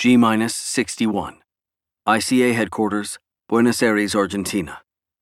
G-61. ICA Headquarters, Buenos Aires, Argentina.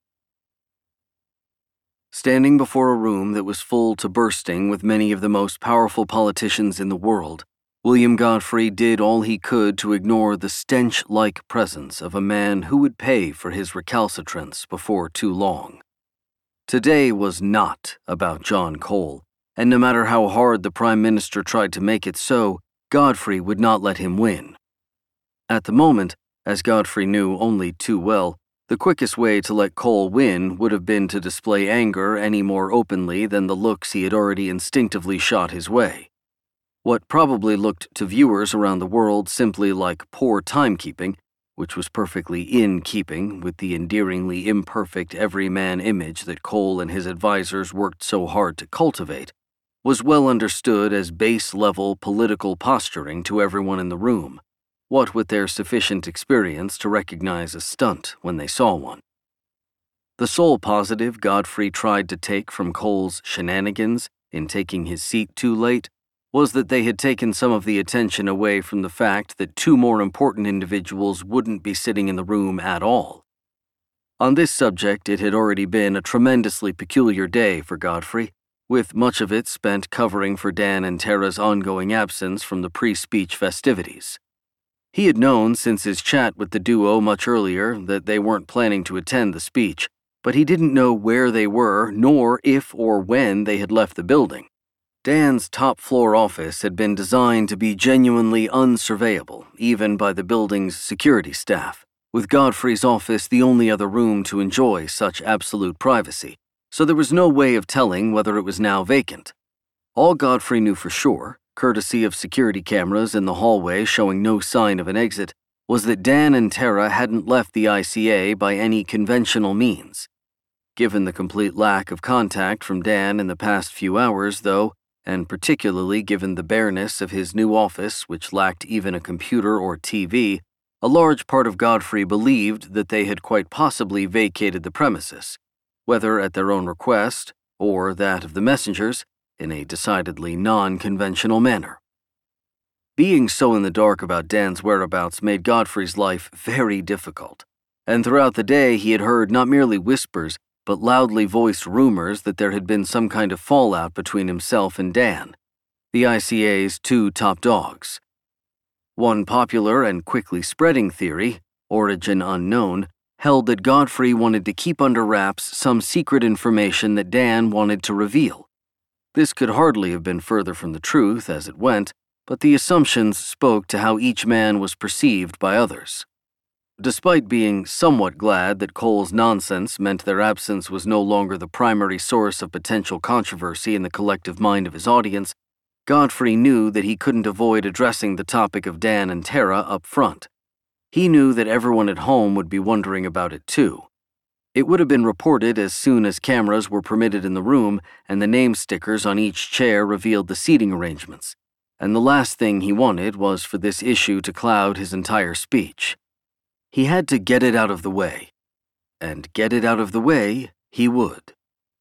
Standing before a room that was full to bursting with many of the most powerful politicians in the world, William Godfrey did all he could to ignore the stench-like presence of a man who would pay for his recalcitrance before too long. Today was not about John Cole, and no matter how hard the Prime Minister tried to make it so, Godfrey would not let him win. At the moment, as Godfrey knew only too well, the quickest way to let Cole win would have been to display anger any more openly than the looks he had already instinctively shot his way. What probably looked to viewers around the world simply like poor timekeeping, which was perfectly in keeping with the endearingly imperfect everyman image that Cole and his advisors worked so hard to cultivate, was well understood as base-level political posturing to everyone in the room, what with their sufficient experience to recognize a stunt when they saw one. The sole positive Godfrey tried to take from Cole's shenanigans in taking his seat too late was that they had taken some of the attention away from the fact that two more important individuals wouldn't be sitting in the room at all. On this subject, it had already been a tremendously peculiar day for Godfrey, with much of it spent covering for Dan and Tara's ongoing absence from the pre-speech festivities. He had known since his chat with the duo much earlier that they weren't planning to attend the speech, but he didn't know where they were nor if or when they had left the building. Dan's top-floor office had been designed to be genuinely unsurveyable, even by the building's security staff, with Godfrey's office the only other room to enjoy such absolute privacy, so there was no way of telling whether it was now vacant. All Godfrey knew for sure, courtesy of security cameras in the hallway showing no sign of an exit, was that Dan and Tara hadn't left the ICA by any conventional means. Given the complete lack of contact from Dan in the past few hours, though, and particularly given the bareness of his new office, which lacked even a computer or TV, a large part of Godfrey believed that they had quite possibly vacated the premises, whether at their own request or that of the messengers, in a decidedly non-conventional manner. Being so in the dark about Dan's whereabouts made Godfrey's life very difficult, and throughout the day he had heard not merely whispers, but loudly voiced rumors that there had been some kind of fallout between himself and Dan, the ICA's two top dogs. One popular and quickly spreading theory, origin unknown, held that Godfrey wanted to keep under wraps some secret information that Dan wanted to reveal. This could hardly have been further from the truth as it went, but the assumptions spoke to how each man was perceived by others. Despite being somewhat glad that Cole's nonsense meant their absence was no longer the primary source of potential controversy in the collective mind of his audience, Godfrey knew that he couldn't avoid addressing the topic of Dan and Tara up front. He knew that everyone at home would be wondering about it too. It would have been reported as soon as cameras were permitted in the room and the name stickers on each chair revealed the seating arrangements, and the last thing he wanted was for this issue to cloud his entire speech. He had to get it out of the way, and get it out of the way he would.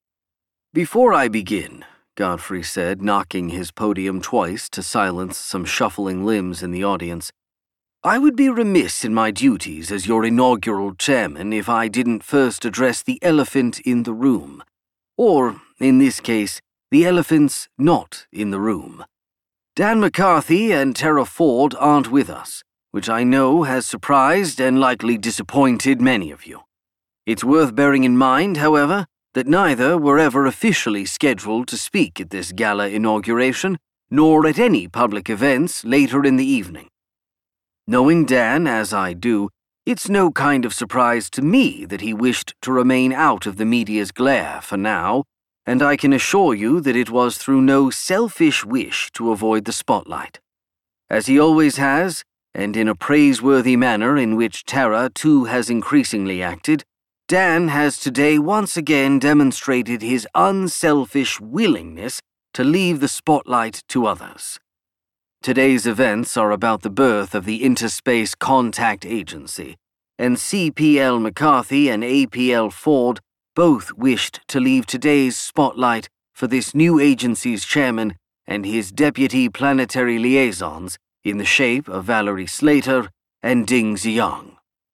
"Before I begin," Godfrey said, knocking his podium twice to silence some shuffling limbs in the audience, "I would be remiss in my duties as your inaugural chairman if I didn't first address the elephant in the room. Or, in this case, the elephants not in the room. Dan McCarthy and Tara Ford aren't with us, which I know has surprised and likely disappointed many of you. It's worth bearing in mind, however, that neither were ever officially scheduled to speak at this gala inauguration, nor at any public events later in the evening. Knowing Dan as I do, it's no kind of surprise to me that he wished to remain out of the media's glare for now, and I can assure you that it was through no selfish wish to avoid the spotlight. As he always has, and in a praiseworthy manner in which Tara too has increasingly acted, Dan has today once again demonstrated his unselfish willingness to leave the spotlight to others. Today's events are about the birth of the Interspace Contact Agency, and CPL McCarthy and APL Ford both wished to leave today's spotlight for this new agency's chairman and his deputy planetary liaisons in the shape of Valerie Slater and Ding Xiang.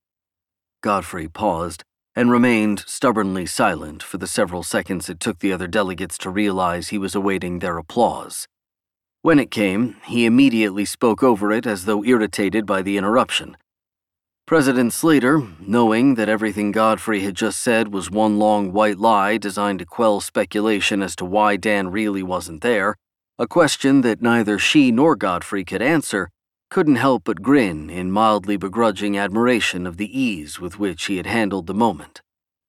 Godfrey paused and remained stubbornly silent for the several seconds it took the other delegates to realize he was awaiting their applause. When it came, he immediately spoke over it as though irritated by the interruption. President Slater, knowing that everything Godfrey had just said was one long white lie designed to quell speculation as to why Dan really wasn't there, a question that neither she nor Godfrey could answer, couldn't help but grin in mildly begrudging admiration of the ease with which he had handled the moment.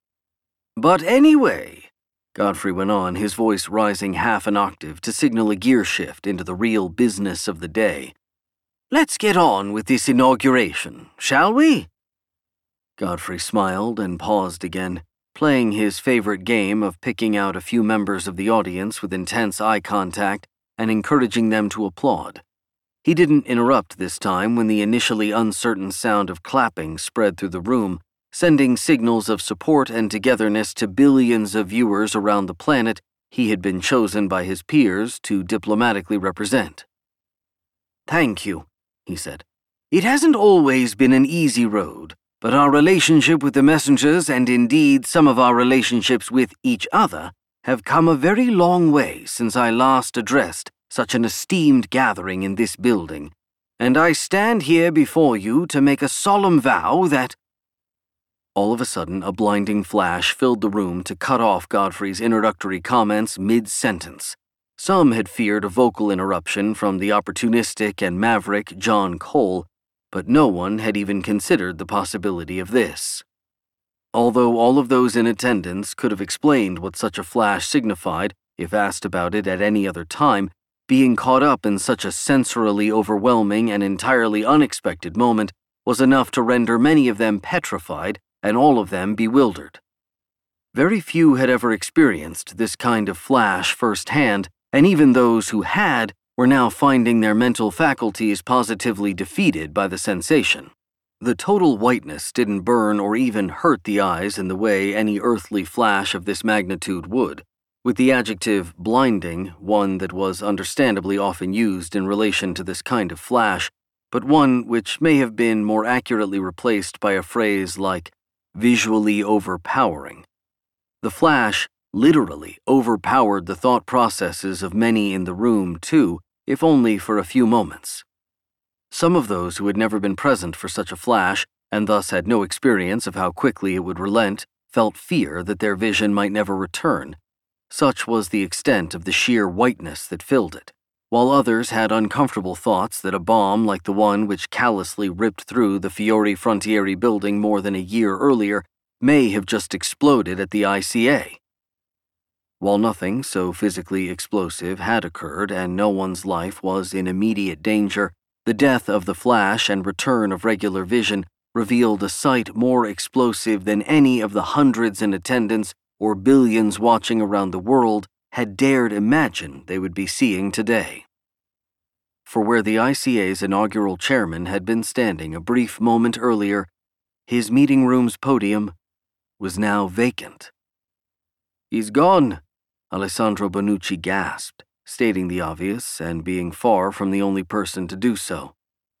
"But anyway," Godfrey went on, his voice rising half an octave to signal a gear shift into the real business of the day, "let's get on with this inauguration, shall we?" Godfrey smiled and paused again, playing his favorite game of picking out a few members of the audience with intense eye contact and encouraging them to applaud. He didn't interrupt this time when the initially uncertain sound of clapping spread through the room, sending signals of support and togetherness to billions of viewers around the planet he had been chosen by his peers to diplomatically represent. "Thank you," he said. "It hasn't always been an easy road, but our relationship with the messengers and indeed some of our relationships with each other have come a very long way since I last addressed such an esteemed gathering in this building, and I stand here before you to make a solemn vow that—" All of a sudden, a blinding flash filled the room to cut off Godfrey's introductory comments mid-sentence. Some had feared a vocal interruption from the opportunistic and maverick John Cole, but no one had even considered the possibility of this. Although all of those in attendance could have explained what such a flash signified if asked about it at any other time, being caught up in such a sensorily overwhelming and entirely unexpected moment was enough to render many of them petrified and all of them bewildered. Very few had ever experienced this kind of flash firsthand, and even those who had were now finding their mental faculties positively defeated by the sensation. The total whiteness didn't burn or even hurt the eyes in the way any earthly flash of this magnitude would, with the adjective blinding, one that was understandably often used in relation to this kind of flash, but one which may have been more accurately replaced by a phrase like visually overpowering. The flash literally overpowered the thought processes of many in the room, too, if only for a few moments. Some of those who had never been present for such a flash, and thus had no experience of how quickly it would relent, felt fear that their vision might never return. Such was the extent of the sheer whiteness that filled it, while others had uncomfortable thoughts that a bomb like the one which callously ripped through the Fiore Frontieri building more than a year earlier may have just exploded at the ICA. While nothing so physically explosive had occurred and no one's life was in immediate danger, the death of the flash and return of regular vision revealed a sight more explosive than any of the hundreds in attendance or billions watching around the world had dared imagine they would be seeing today. For where the ICA's inaugural chairman had been standing a brief moment earlier, his meeting room's podium was now vacant. "He's gone," Alessandro Bonucci gasped, stating the obvious and being far from the only person to do so.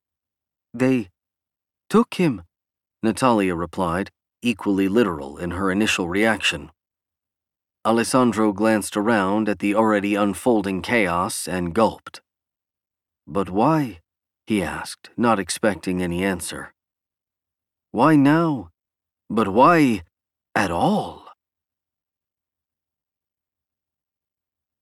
"They took him," Natalia replied, equally literal in her initial reaction. Alessandro glanced around at the already unfolding chaos and gulped. "But why?" he asked, not expecting any answer. "Why now? But why at all?"